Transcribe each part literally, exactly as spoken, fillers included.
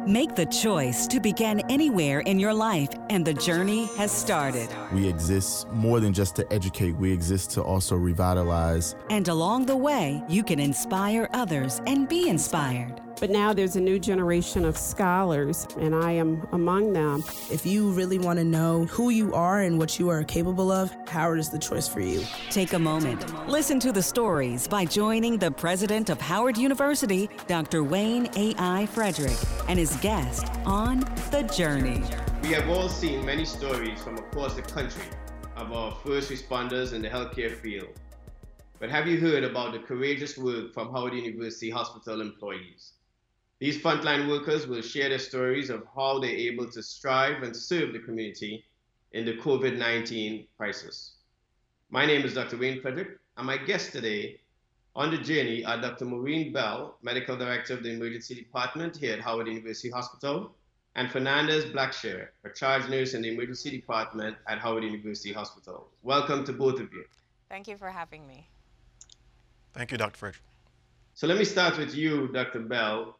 Make the choice to begin anywhere in your life, and the journey has started. We exist more than just to educate. We exist to also revitalize. And along the way, you can inspire others and be inspired. But now there's a new generation of scholars, and I am among them. If you really want to know who you are and what you are capable of, Howard is the choice for you. Take a moment. Listen to the stories by joining the president of Howard University, Doctor Wayne A I. Frederick, and his guest on The Journey. We have all seen many stories from across the country of our first responders in the healthcare field. But have you heard about the courageous work from Howard University Hospital employees? These frontline workers will share their stories of how they're able to strive and serve the community in the COVID nineteen crisis. My name is Doctor Wayne Frederick, and my guests today on The Journey are Doctor Maureen Bell, Medical Director of the Emergency Department here at Howard University Hospital, and Fernandez Blackshear, a charge nurse in the Emergency Department at Howard University Hospital. Welcome to both of you. Thank you for having me. Thank you, Doctor Frederick. So let me start with you, Doctor Bell.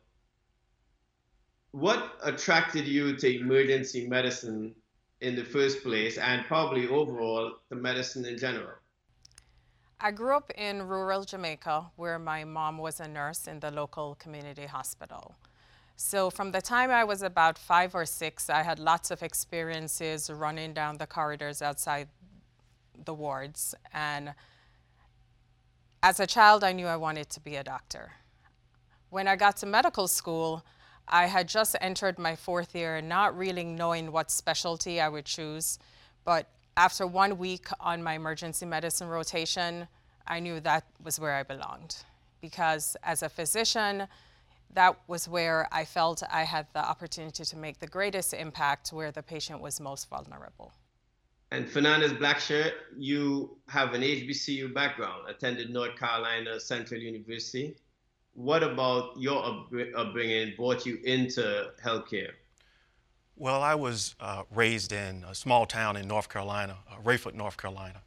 What attracted you to emergency medicine in the first place, and probably overall to medicine in general? I grew up in rural Jamaica, where my mom was a nurse in the local community hospital. So from the time I was about five or six, I had lots of experiences running down the corridors outside the wards. And as a child, I knew I wanted to be a doctor. When I got to medical school, I had just entered my fourth year, not really knowing what specialty I would choose. But after one week on my emergency medicine rotation, I knew that was where I belonged. Because as a physician, that was where I felt I had the opportunity to make the greatest impact where the patient was most vulnerable. And Fernandez Blackshear, you have an H B C U background, attended North Carolina Central University. What about your upbringing brought you into healthcare? Well, I was uh, raised in a small town in North Carolina, uh, Rayford, North Carolina.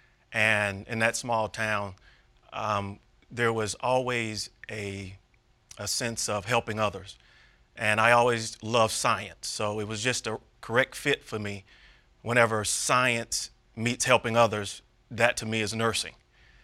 And in that small town, um, there was always a, a sense of helping others. And I always loved science, so it was just a correct fit for me. Whenever science meets helping others, that to me is nursing.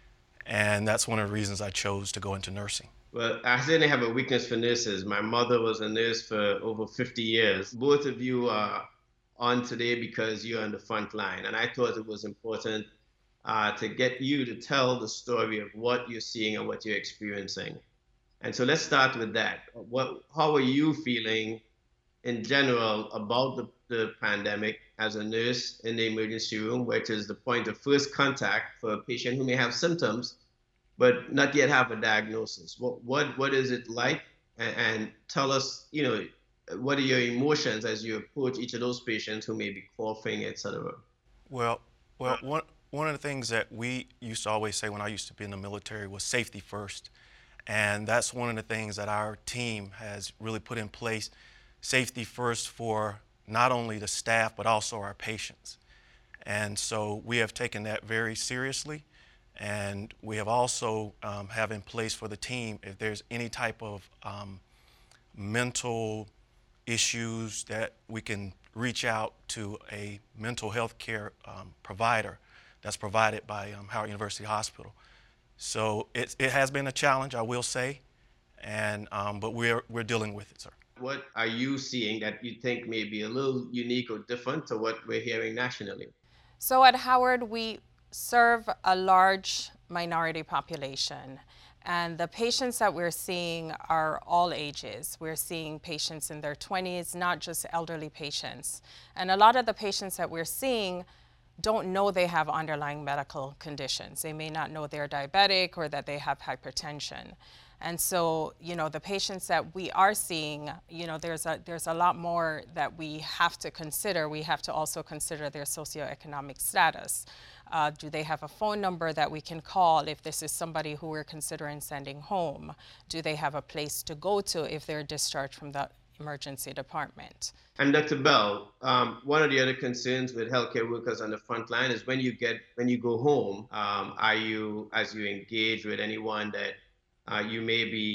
And that's one of the reasons I chose to go into nursing. Well, I certainly have a weakness for nurses. My mother was a nurse for over fifty years. Both of you are on today because you're on the front line. And I thought it was important uh, to get you to tell the story of what you're seeing and what you're experiencing. And so let's start with that. What, how are you feeling in general about the, the pandemic as a nurse in the emergency room, which is the point of first contact for a patient who may have symptoms but not yet have a diagnosis? What what what is it like? And, and tell us, you know, what are your emotions as you approach each of those patients who may be coughing, et cetera? Well, well, one one of the things that we used to always say when I used to be in the military was safety first, and that's one of the things that our team has really put in place. Safety first for not only the staff but also our patients, and so we have taken that very seriously. And we have also um, have in place for the team, if there's any type of um, mental issues, that we can reach out to a mental health care um, provider that's provided by um, Howard University Hospital. So it, it has been a challenge, I will say, and um, but we're, we're dealing with it, sir. What are you seeing that you think may be a little unique or different to what we're hearing nationally? So at Howard, we serve a large minority population, and the patients that we're seeing are all ages. We're seeing patients in their twenties, not just elderly patients. And a lot of the patients that we're seeing don't know they have underlying medical conditions. They may not know they're diabetic or that they have hypertension. And so, you know, the patients that we are seeing, you know, there's a, there's a lot more that we have to consider. We have to also consider their socioeconomic status. Uh, do they have a phone number that we can call if this is somebody who we're considering sending home? Do they have a place to go to if they're discharged from the emergency department? And Doctor Bell, um, one of the other concerns with healthcare workers on the front line is when you get, when you go home, um, are you, as you engage with anyone that uh, you may be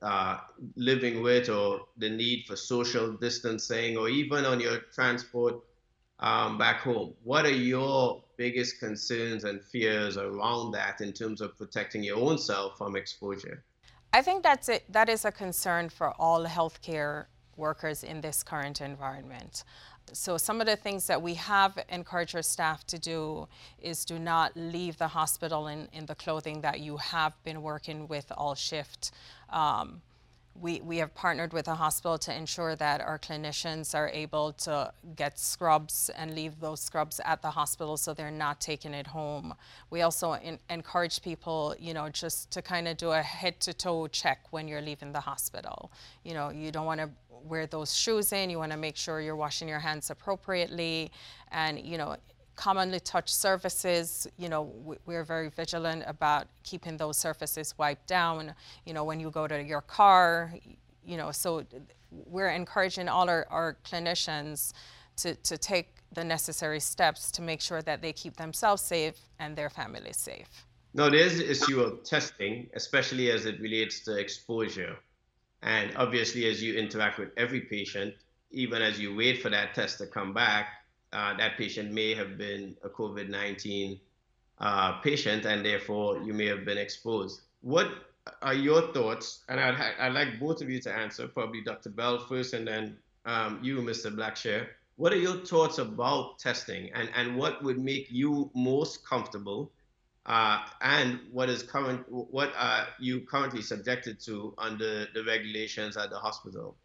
uh, living with, or the need for social distancing, or even on your transport um, back home. What are your biggest concerns and fears around that in terms of protecting your own self from exposure? I think that's it. That is a concern for all healthcare workers in this current environment. So some of the things that we have encouraged our staff to do is do not leave the hospital in, in the clothing that you have been working with all shift. Um, we, we have partnered with the hospital to ensure that our clinicians are able to get scrubs and leave those scrubs at the hospital so they're not taking it home. We also in, encourage people, you know, just to kind of do a head-to-toe check when you're leaving the hospital. You know, you don't want to wear those shoes in, you want to make sure you're washing your hands appropriately, and, you know, commonly touched surfaces, you know, we're very vigilant about keeping those surfaces wiped down, you know, when you go to your car, you know, so we're encouraging all our, our clinicians to, to take the necessary steps to make sure that they keep themselves safe and their families safe. Now, there's the issue of testing, especially as it relates to exposure. And obviously, as you interact with every patient, even as you wait for that test to come back, Uh, that patient may have been a COVID nineteen uh, patient, and therefore you may have been exposed. What are your thoughts? And I'd, I'd like both of you to answer, probably Doctor Bell first, and then um, you, Mister Blackshear. What are your thoughts about testing, and, and what would make you most comfortable, uh, and what is current, what are you currently subjected to under the regulations at the hospital?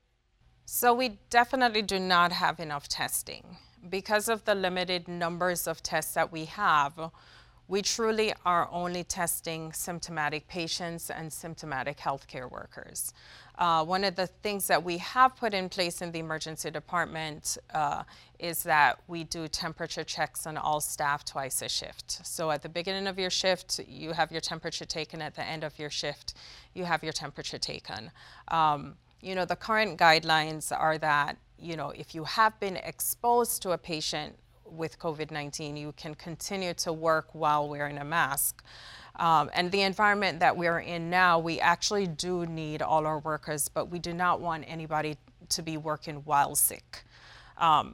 So we definitely do not have enough testing. Because of the limited numbers of tests that we have, we truly are only testing symptomatic patients and symptomatic healthcare workers. Uh, one of the things that we have put in place in the emergency department uh, is that we do temperature checks on all staff twice a shift. So at the beginning of your shift, you have your temperature taken. At the end of your shift, you have your temperature taken. Um, you know, the current guidelines are that, you know, if you have been exposed to a patient with COVID nineteen, you can continue to work while wearing a mask. Um, and the environment that we're in now, we actually do need all our workers, but we do not want anybody to be working while sick. Um,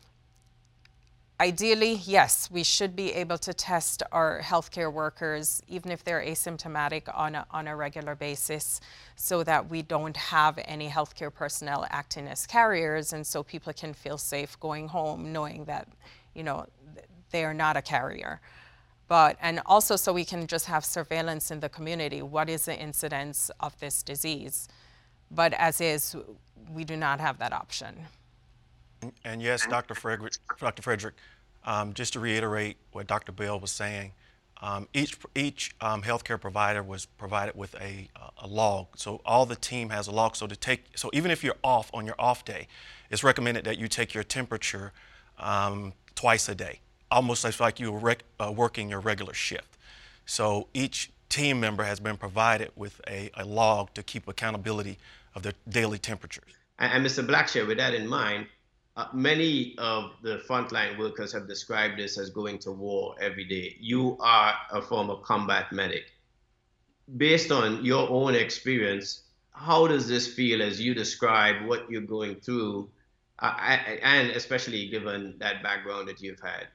Ideally, yes, we should be able to test our healthcare workers, even if they're asymptomatic, on a, on a regular basis, so that we don't have any healthcare personnel acting as carriers, and so people can feel safe going home knowing that, you know, they are not a carrier. But, and also so we can just have surveillance in the community. What is the incidence of this disease? But as is, we do not have that option. And yes, Doctor Frederick, Doctor Frederick, um, just to reiterate what Doctor Bell was saying, um, each each um, healthcare provider was provided with a, a log. So all the team has a log. So to take, so even if you're off on your off day, it's recommended that you take your temperature um, twice a day, almost like you were rec uh, working your regular shift. So each team member has been provided with a, a log to keep accountability of their daily temperatures. And, and Mister Blackshear, with that in mind, Uh, many of the frontline workers have described this as going to war every day. You are a former combat medic. Based on your own experience, how does this feel as you describe what you're going through, uh, and especially given that background that you've had?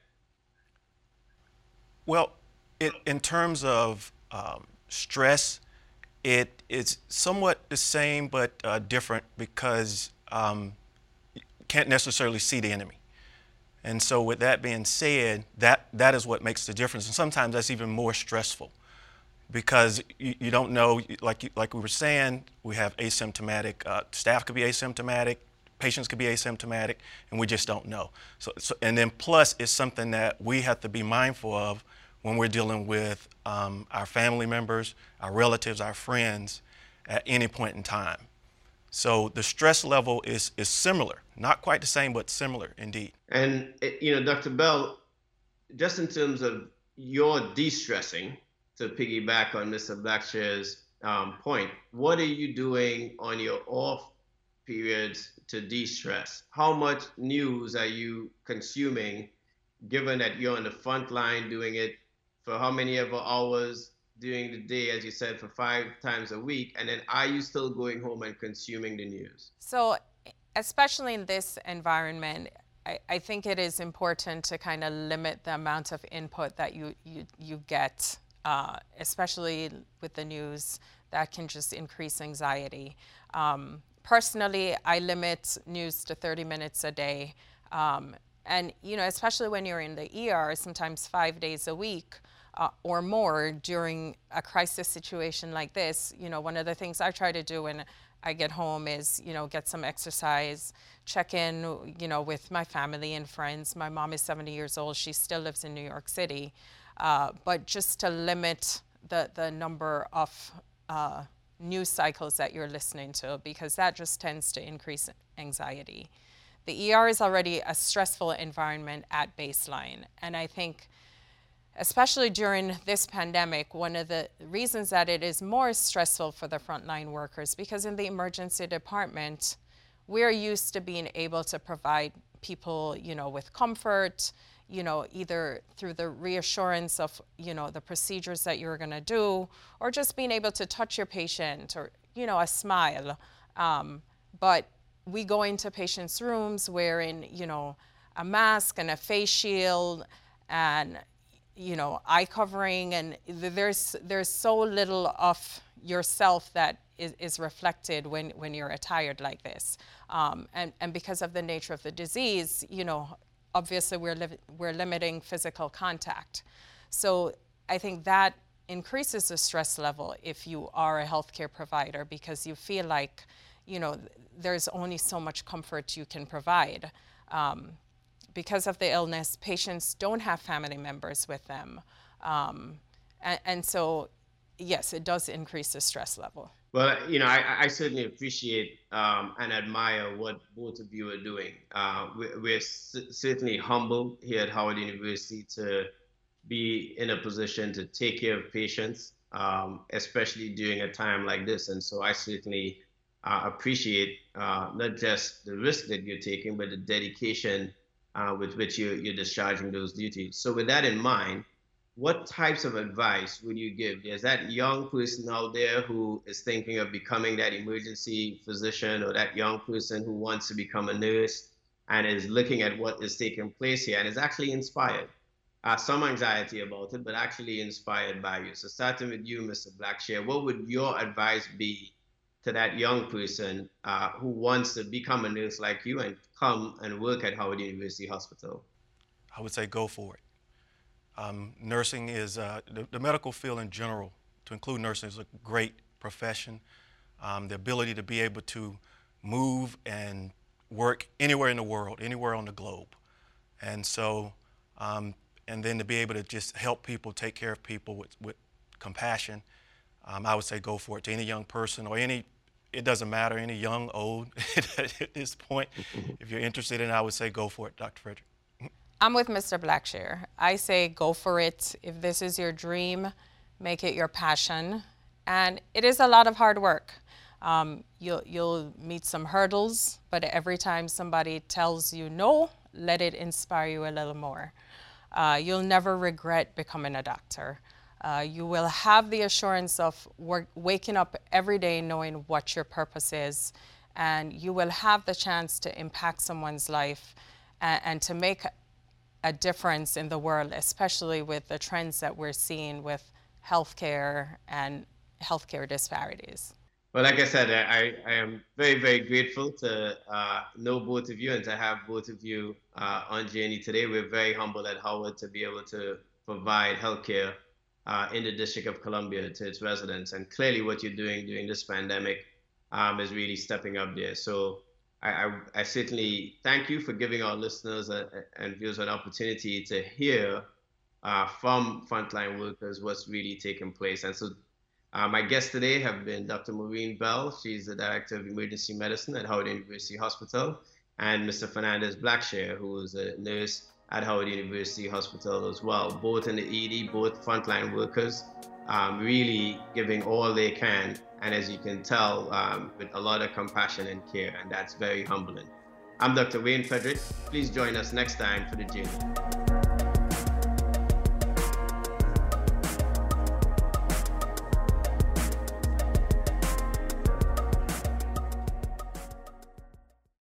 Well, it, in terms of um, stress, it is somewhat the same but uh, different because um, can't necessarily see the enemy. And so with that being said, that, that is what makes the difference. And sometimes that's even more stressful because you, you don't know, like, you, like we were saying, we have asymptomatic, uh, staff could be asymptomatic, patients could be asymptomatic, and we just don't know. So, so, and then plus it's something that we have to be mindful of when we're dealing with um, our family members, our relatives, our friends at any point in time. So the stress level is, is similar, not quite the same, but similar indeed. And, you know, Doctor Bell, just in terms of your de-stressing, to piggyback on Mister Blackshear's um, point, what are you doing on your off periods to de-stress? How much news are you consuming, given that you're on the front line doing it for how many ever hours during the day, as you said, for five times a week? And then are you still going home and consuming the news? So, especially in this environment, I, I think it is important to kind of limit the amount of input that you, you, you get, uh, especially with the news. That can just increase anxiety. Um, personally, I limit news to thirty minutes a day. Um, and, you know, especially when you're in the E R, sometimes five days a week uh, or more during a crisis situation like this, you know, one of the things I try to do when I get home is, you know, get some exercise, check in, you know, with my family and friends. My mom is seventy years old. She still lives in New York City. Uh, but just to limit the, the number of uh, news cycles that you're listening to, because that just tends to increase anxiety. The E R is already a stressful environment at baseline. And I think, especially during this pandemic, one of the reasons that it is more stressful for the frontline workers, because in the emergency department, we're used to being able to provide people, you know, with comfort, you know, either through the reassurance of, you know, the procedures that you're gonna do, or just being able to touch your patient, or, you know, a smile. Um, but we go into patients' rooms wearing, you know, a mask and a face shield and, you know, eye covering, and there's there's so little of yourself that is, is reflected when, when you're attired like this. Um, and, and because of the nature of the disease, you know, obviously we're, li we're limiting physical contact. So I think that increases the stress level if you are a healthcare provider, because you feel like, you know, there's only so much comfort you can provide. Um, because of the illness, patients don't have family members with them. Um, and, and so, yes, it does increase the stress level. Well, you know, I, I certainly appreciate um, and admire what both of you are doing. Uh, we're, we're certainly humbled here at Howard University to be in a position to take care of patients, um, especially during a time like this. And so I certainly uh, appreciate uh, not just the risk that you're taking, but the dedication uh, with which you're, you're discharging those duties. So with that in mind, what types of advice would you give? There's that young person out there who is thinking of becoming that emergency physician, or that young person who wants to become a nurse and is looking at what is taking place here and is actually inspired. Uh, some anxiety about it, but actually inspired by you. So starting with you, Mister Blackshear, what would your advice be to that young person uh, who wants to become a nurse like you and come and work at Howard University Hospital? I would say go for it. Um, nursing is, uh, the, the medical field in general, to include nursing, is a great profession. Um, the ability to be able to move and work anywhere in the world, anywhere on the globe. And so, um, and then to be able to just help people, take care of people with, with compassion, um, I would say go for it. To any young person, or any, it doesn't matter, any young, old, at this point, if you're interested in it, I would say go for it, Doctor Frederick. I'm with Mister Blackshear. I say go for it. If this is your dream, make it your passion. And it is a lot of hard work. Um, you'll, you'll meet some hurdles, but every time somebody tells you no, let it inspire you a little more. Uh, you'll never regret becoming a doctor. Uh, you will have the assurance of work, waking up every day knowing what your purpose is, and you will have the chance to impact someone's life and, and to make a difference in the world, especially with the trends that we're seeing with healthcare and healthcare disparities. Well, like I said, I, I am very, very grateful to uh, know both of you and to have both of you uh, on Journey today. We're very humbled at Howard to be able to provide healthcare uh, in the District of Columbia to its residents. And clearly what you're doing during this pandemic um, is really stepping up there. So I, I, I certainly thank you for giving our listeners a, and viewers an opportunity to hear uh, from frontline workers what's really taking place. And so uh, my guests today have been Doctor Maureen Bell. She's the Director of Emergency Medicine at Howard University Hospital, and Mister Fernandez Blackshear, who is a nurse at Howard University Hospital as well. Both in the E D, both frontline workers, um, really giving all they can, and as you can tell, um, with a lot of compassion and care, and that's very humbling. I'm Doctor Wayne Frederick. Please join us next time for The Journey.